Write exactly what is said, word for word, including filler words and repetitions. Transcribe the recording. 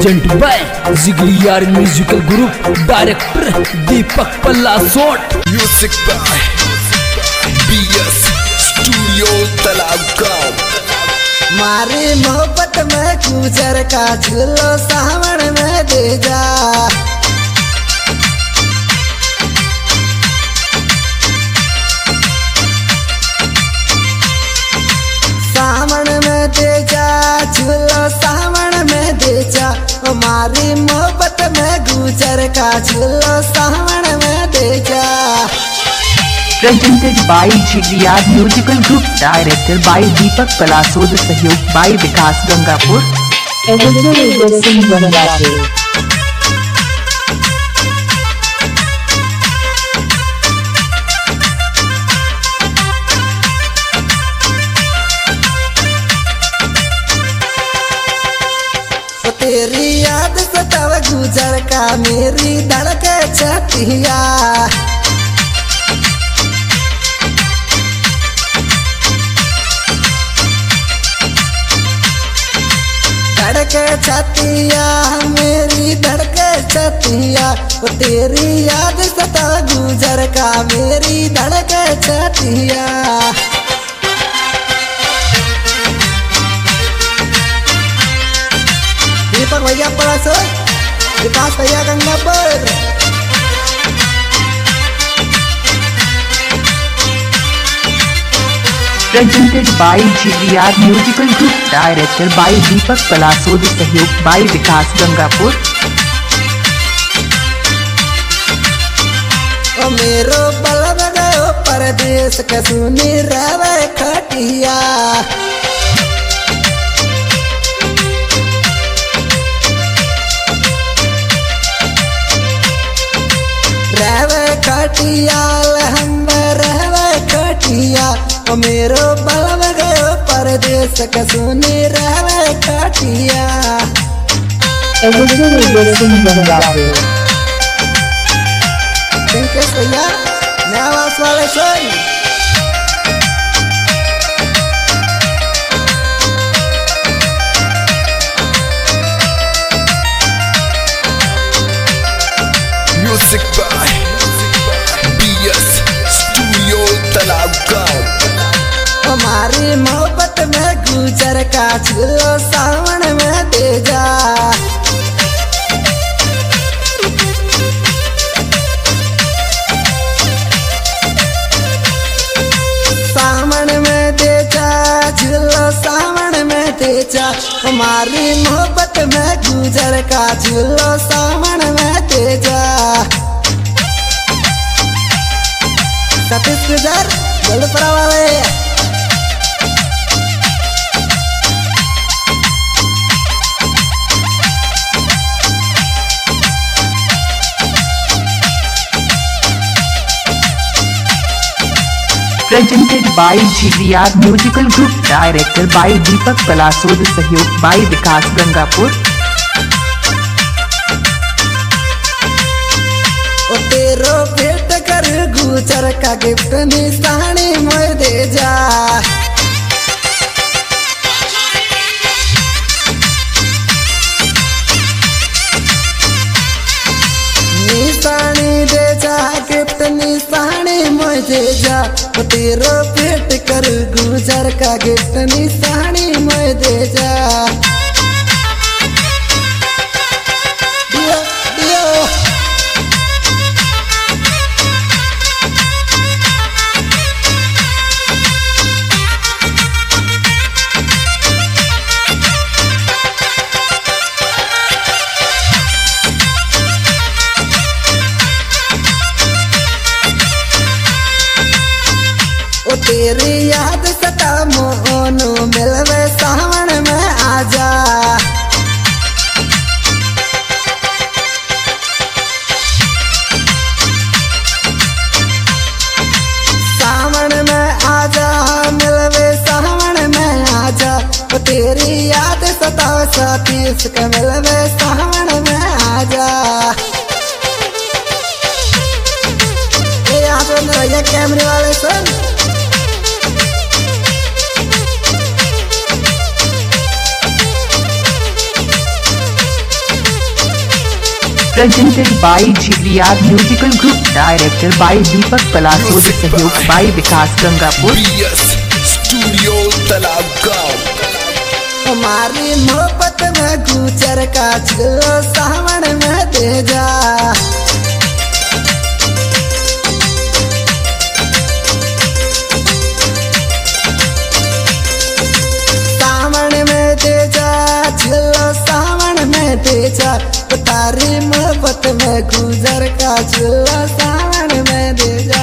Present by Jigriyar musical group, director Deepak Pallasot, music by BS studio Talab Gaon. मारी मोहब्बत में गुजर का झूलो सावन में दे जा, सावन में दे जा, झूलो सावन में दे जा। मारी मोहब्बत में गुजर का झूलो सावन में दे जा। Presented by Jigriyar Musical Group, Director by Deepak Palasod, सहयोग by विकास गंगापुर। तेरी याद सताव गुजर का मेरी धड़के छतिया, धड़के छतिया मेरी धड़के छतिया। तेरी याद सताव गुजर का मेरी धड़के छतिया। दीपक भैया पलासोट, विकास भैया Gangapur. Presented by Jigriyar Musical Group, Director by Deepak Palasod, सहयोग by विकास गंगापुर। ओ मेरो बलब गयो परदेश के सुनी रवे खटिया, रहवे खटिया हम रहवे खटिया। ओ मेरो बलब गयो परदेश के सुनी रहवे खटिया। Thank you भैया, नवास वाले सुन। Music by BS studio Talab Gaon. हमारी मोहब्बत में गुजर का झूलो सावन में दे जा, सावन में दे जा, झूलो सावन में दे जा। हमारी मोहब्बत में गुजर का झूलो सावन में दे जा। सतीश गुजर गोलपुरा वाले। Presented by Jigriyar Musical Group, Director by Deepak Palasod, सहयोग by विकास गंगापुर। ओ तेरो भेंट कर गुजर का गिफ्ट निशानी मोर दे जा, निशानी दे जा, गिफ्ट निशानी मोर दे जा। ओ तेरो भेंट कर गुजर का गिफ्ट निशानी मोर दे जा। दियो दियो तेरी याद सता मोहनो मिलवे सावन में आजा, सावन में आजा, मिलवे सावन में आजा। तेरी याद सता सतीश के मिलवे सावन में आजा। ये यहाँ पे कैमरे वाले सुन। Presented by Jivriad Musical Group, director by Deepak Palasod, सहयोग by Vikas Gangapur. B S studio Talab Gaon. हमारी मोहब्बत में गुजर का चिल्लो सावन में दे जा। सावन में दे जा, चिल्लो सावन में दे जा, तारी मोहब्बत में गुजर का चिल्लो सावन में दे जा।